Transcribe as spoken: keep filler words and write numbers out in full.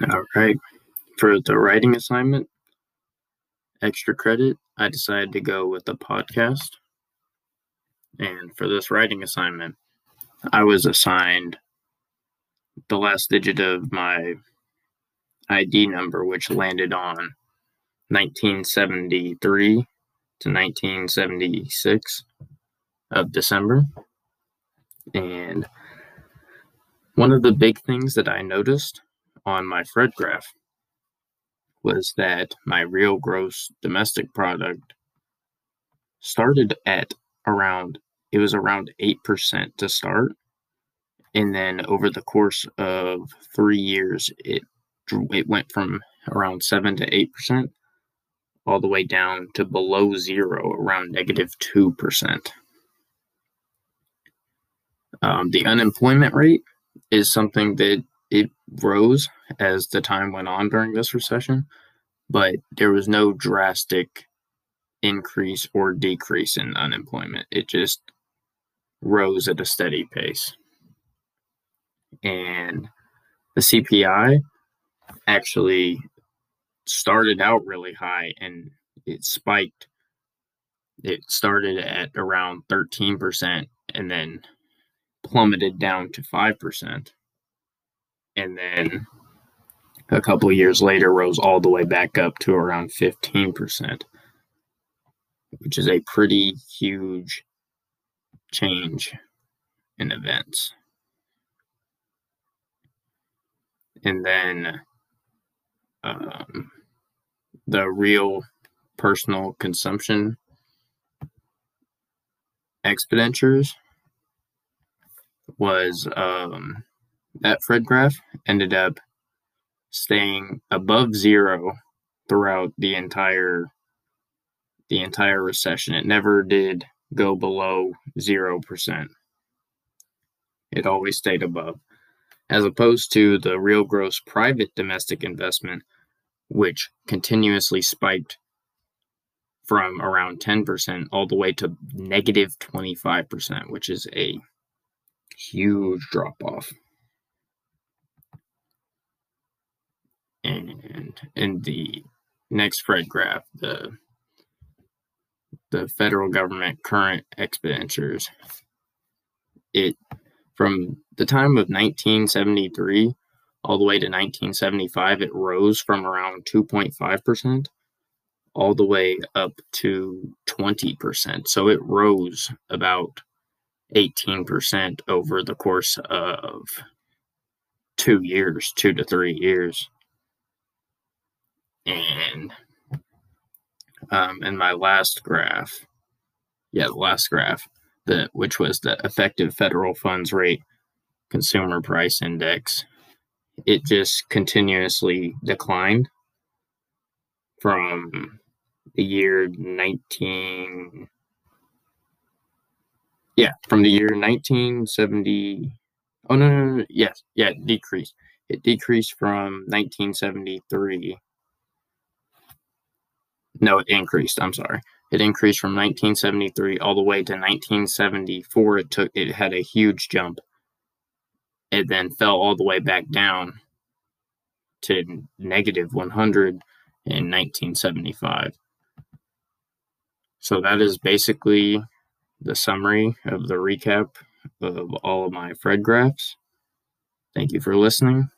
All right. For the writing assignment, extra credit, I decided to go with the podcast. And for this writing assignment, I was assigned the last digit of my I D number, which landed on nineteen seventy-three to nineteen seventy-six of December. And one of the big things that I noticed on my Fred graph was that my real gross domestic product started at around, it was around eight percent to start. And then over the course of three years, it it went from around seven to eight percent all the way down to below zero, around negative two percent. Um, the unemployment rate is something that it rose as the time went on during this recession, but there was no drastic increase or decrease in unemployment. It just rose at a steady pace. And the C P I actually started out really high and it spiked. It started at around thirteen percent and then plummeted down to five percent. And then a couple of years later rose all the way back up to around fifteen percent, which is a pretty huge change in events. And then um, the real personal consumption expenditures was um, that Fred graph ended up staying above zero throughout the entire the entire recession. It never did go below zero percent. It always stayed above, as opposed to the real gross private domestic investment, which continuously spiked from around ten percent all the way to negative twenty-five percent, which is a huge drop-off. And in the next Fred graph, the the federal government current expenditures, it from the time of nineteen seventy-three all the way to nineteen seventy-five, it rose from around two point five percent all the way up to twenty percent. So it rose about eighteen percent over the course of two years, two to three years. And um, in my last graph, yeah, the last graph, the which was the effective federal funds rate consumer price index, it just continuously declined from the year nineteen yeah from the year nineteen seventy. Oh no no no yes yeah it decreased it decreased from nineteen seventy-three. No, it increased. I'm sorry. It increased from nineteen seventy-three all the way to nineteen seventy-four. It took it had a huge jump. It then fell all the way back down to negative one hundred in nineteen seventy-five. So that is basically the summary of the recap of all of my Fred graphs. Thank you for listening.